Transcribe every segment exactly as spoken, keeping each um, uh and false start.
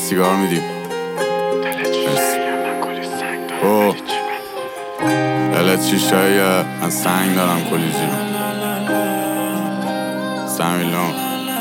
سیگار میدیم. اوه دلت شیشاییه، من سنگ دارم کلی جیبم. سمیلون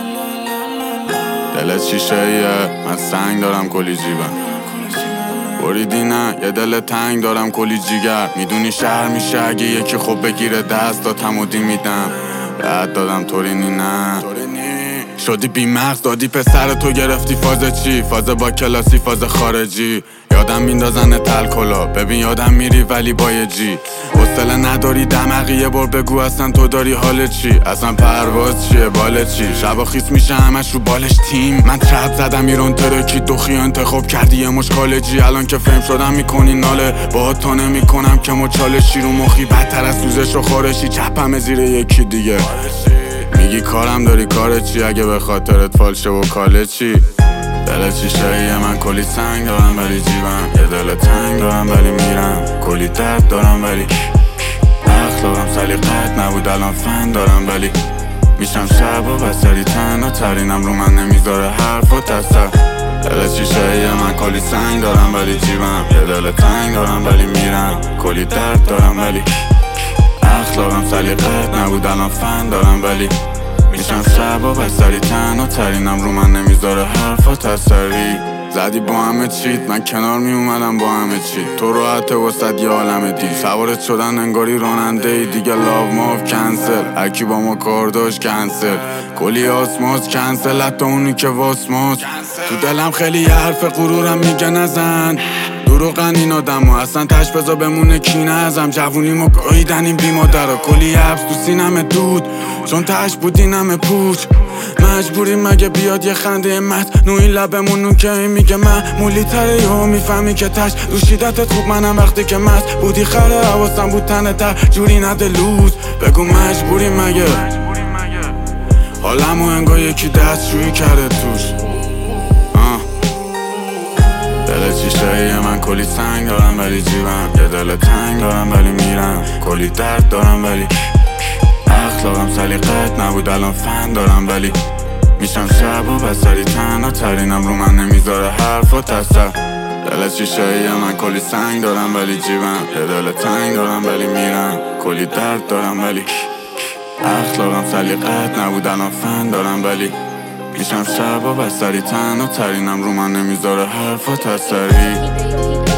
دلت شیشاییه، من سنگ دارم کلی جیبم. بریدی نه یه دل تنگ دارم کلی جیگر. میدونی شهر میشه اگه یکی خوب بگیره دست تا تمودی میدم. رد دادم طورینی نه شدی بی مغز دادی پسر تو گرفتی فاز چی؟ فاز با کلاسی فاز خارجی. یادم میندازن تلکلا ببین یادم میری ولی با یه جی. حوصله نداری دمقی یه بار بگو اصلا تو داری حال چی؟ اصلا پرواز چیه بال چی؟ شبا خیس میشه همش رو بالش تیم. من ترپ زدم ایران ترکی دوخی انتخاب کردی یه مش کالجی. الان که فهم شدم میکنی ناله باهات تا نمیکنم که مچالشی رو مخی بدتر از سوزش و خارشی. چپم زیر یکی دیگه میگی کارم داری کار چی؟ اگه به خاطرت فالشه و کاله چی؟ دل شیشه‌ایه من کلی سنگ دارم ولی جیبم. یه دل تنگ دارم ولی میرم کلی درد دارم ولی اخلاقم سلیقت نبود الان فن دارم ولی میشم شب و بسری تنها ترینم رو من نمیذاره حرف و تصر. دل شیشه‌ایه من کلی سنگ دارم ولی جیبم. یه دل تنگ دارم ولی میرم کلی درد دارم ولی اخلاقم سلیقت نبود الان فن دارم ولی میشم شب و بسری تنها ترینم رو من نمیذاره حرف و تسری. زدی با همه چیت من کنار می اومدم با همه چیت. تو راحته وسط یه عالم دید سوارت شدن انگاری راننده ای دیگه. لاو ماف کنسل هرکی با ما کار داشت کنسل. کلی آسماس کنسل حتی اونی که واسماس. تو دلم خیلی یه حرف غرورم میگه نزن دروغن این آدم ها اصلا تش بزا بمونه کی نزم. جوونی ما گاهیدن این بی مادرها کلی حبس تو سینم دود چون تش بود اینم پوچ. مجبوری مگه بیاد یه خنده مت نوی لبمونون که میگه معمولی تره یا میفهمی که تش دوشیدتت خوب منم وقتی که مست بودی خره حواسم بود تنه تر جوری نده لوز. بگو مجبوری مگه حالمو انگار یکی دستشویی کرده توش. دل شیشه‌ایه من کلی سنگ دارم ولی جیبم. یه دل تنگ دارم ولی میرم کلی درد دارم ولی اخلاقم سلیقت نبود الان فن دارم ولی میشم شب و بسری تنها ترینم رو من نمیذاره حرف و تصر. دل شیشه‌ایه من کلی سنگ دارم ولی جیبم. یه دل تنگ دارم ولی میرم کلی درد دارم ولی اخلاقم سلیقت نبود الان فن دارم ولی میشم شب و بستری تنها ترینم رو من نمیذاره حرف و تسری.